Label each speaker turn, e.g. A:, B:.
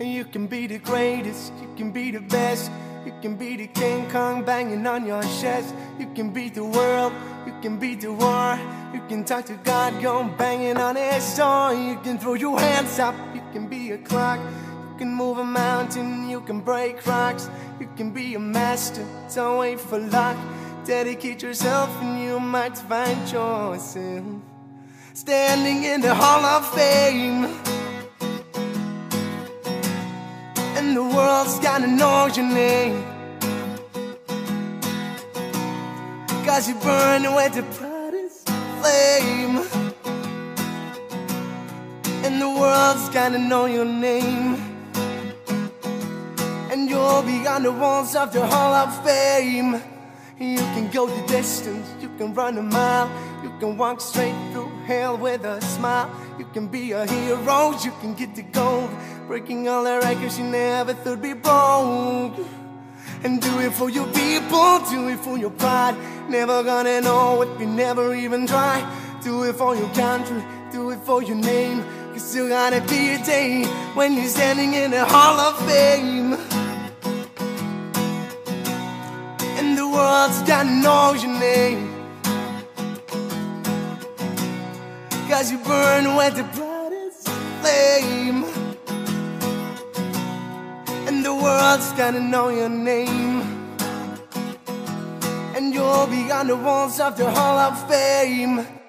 A: You can be the greatest, you can be the best. You can be the King Kong banging on your chest. You can beat the world, you can beat the war. You can talk to God, go banging on his door. You can throw your hands up, you can be a clock. You can move a mountain, you can break rocks. You can be a master, don't wait for luck. Dedicate yourself and you might find yourself standing in the Hall of Fame. And the world's gotta know your name, 'cause you burn with the brightest flame. And the world's gotta know your name, and you'll be on the walls of the Hall of Fame. You can go the distance, you can run a mile. You can walk straight through hell with a smile. You can be a hero, you can get the gold, breaking all the records you never thought be broke. And do it for your people, do it for your pride. Never gonna know if you never even try. Do it for your country, do it for your name. 'Cause still gotta be a day when you're standing in the Hall of Fame. And the world's gotta know your name, 'cause you burn with the brightest flame. And the world's gotta know your name, and you'll be on the walls of the Hall of Fame.